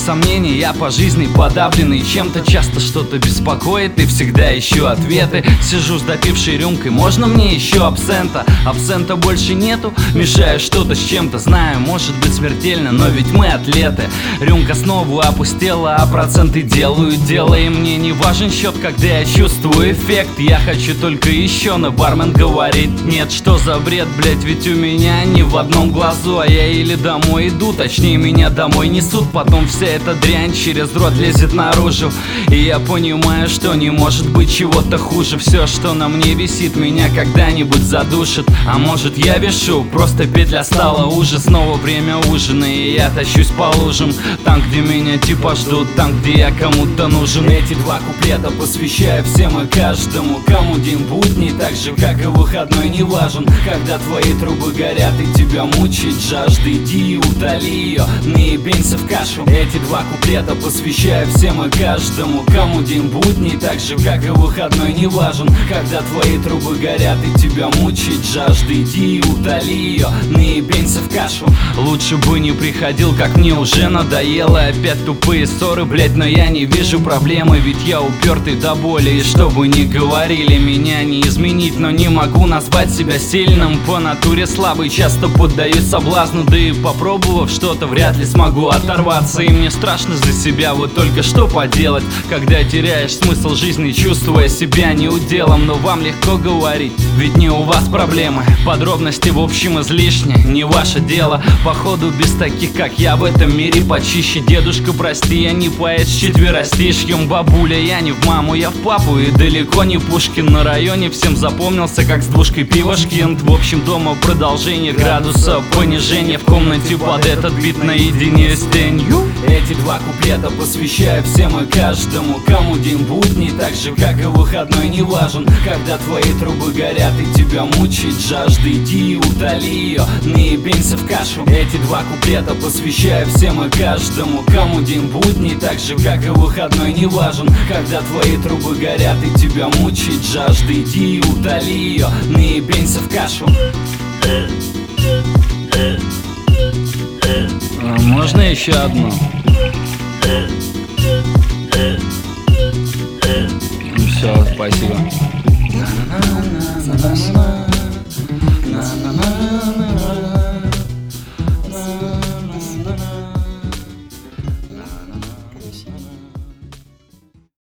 сомнений, я по жизни подавленный чем-то. Часто что-то беспокоит и всегда ищу ответы. Сижу с допившей рюмкой, можно мне еще абсента? Абсента больше нету, мешаю что-то с чем-то. Знаю, может быть смертельно, но ведь мы атлеты. Рюмка снова опустела, а проценты делаю дело. И мне не важен счет, когда я чувствую эффект. Я хочу только еще, но бармен говорит нет. Что за бред, блять, ведь у меня не в одном глазу. А я или домой иду, точнее меня домой несут. Потом вся эта дрянь через рот лезет наружу. И я понимаю, что не может быть чего-то хуже. Все, что на мне висит, меня когда-нибудь задушит. А может я вешу, просто петля стала уже. Снова время ужина, и я тащусь по лужам. Там, где меня типа ждут, там, где я кому-то нужен. Эти два куплета посвящаю всем и каждому, кому день будний, так же, как и выходной, не важен. Когда твои трубы горят и тебя мучает жажда, иди и утоли ее, наебенься в кашу. Эти два куплета посвящаю всем и каждому, кому день будний, так же, как и выходной, не важен. Когда твои трубы горят и тебя мучает жажда, иди и утоли ее, наебенься в кашу. Лучше бы не приходил, как мне уже надоело. Опять тупые ссоры, блять, но я не вижу проблемы, ведь я упертый до боли. И что бы ни говорили, меня не изменить, но не могу назвать себя сильным. По натуре слабый, часто поддаюсь соблазну, да и попробовав что-то, вряд ли смогу оторваться. И мне страшно за себя, вот только что поделать, когда теряешь смысл жизни, чувствуя себя неуделом. Но вам легко говорить, ведь не у вас проблемы. Подробности в общем излишни, не ваше дело. Походу без таких, как я, в этом мире почище. Дедушка, прости, я не поэт с четверостишьем. Бабуля, я не в маму, я в папу, и далеко не Пушкин. На районе всем запомнился, как с двушкой пива Шкинт. В общем, дома продолжение градуса понижения. В комнате под этот бит наедине с тенью. Эти два куплета посвящаю всем и каждому, кому день будний, так же, как и выходной, не важен. Когда твои трубы горят и тебя мучает жажда, иди и утоли ее, наебенься в кашу. Эти два куплета посвящаю всем и каждому, кому день будний, так же, как и выходной, не важен. Когда твои трубы горят и тебя мучает жажда, иди и утоли ее, наебенься в кашу. Можно еще одну? Все, спасибо.